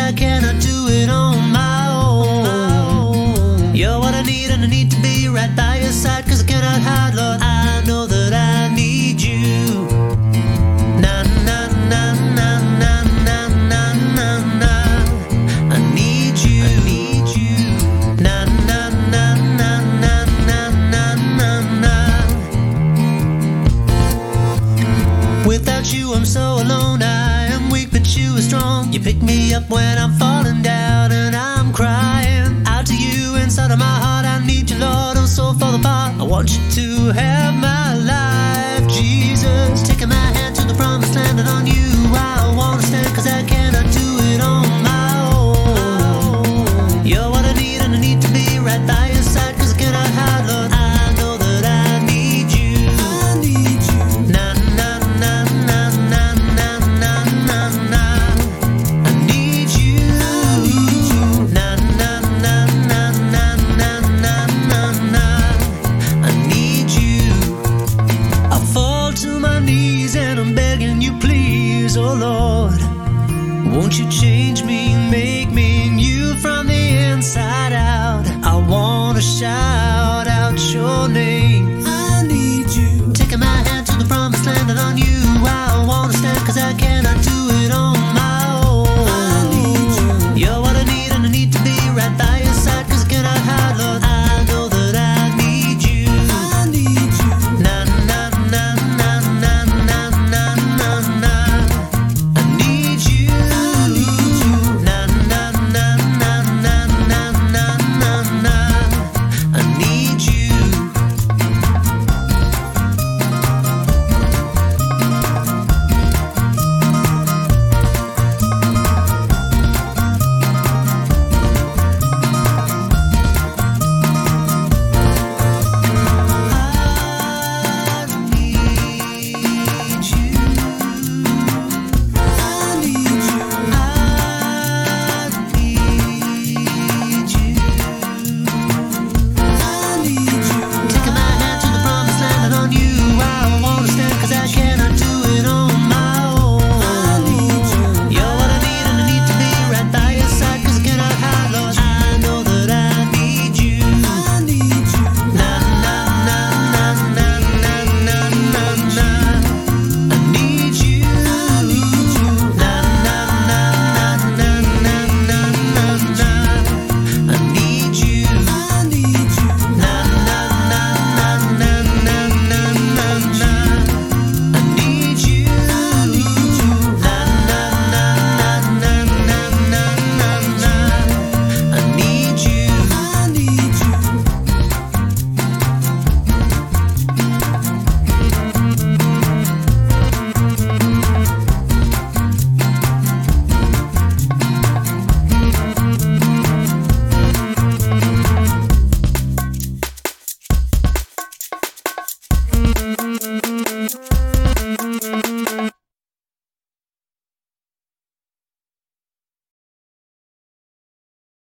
I cannot do it on my own. You're what I need, and I need to be right by your side, 'cause I cannot hide, Lord, I know that I need you. Na na na na na na na na na. I need you, I need you. Na na na na na na na na na. Without you I'm so alone, I am weak but you are strong. You pick me up when I'm falling down and I'm crying out to you inside of my heart. I need you, Lord, I'm so fall apart. I want you to have my life, Jesus. Taking my hand to the promised land, and on you I wanna stand, 'cause I cannot do it on my own. You're what I need, and I need to be right by your side, 'cause I cannot hide, Lord, I know that I need you. I need you. Na na na na na na na na na. I need you. I need you. Na na na na na na na na na. I need you. I fall to my knees and I'm begging you, please, oh Lord, won't you change me, make me new from the inside out. I wanna shine.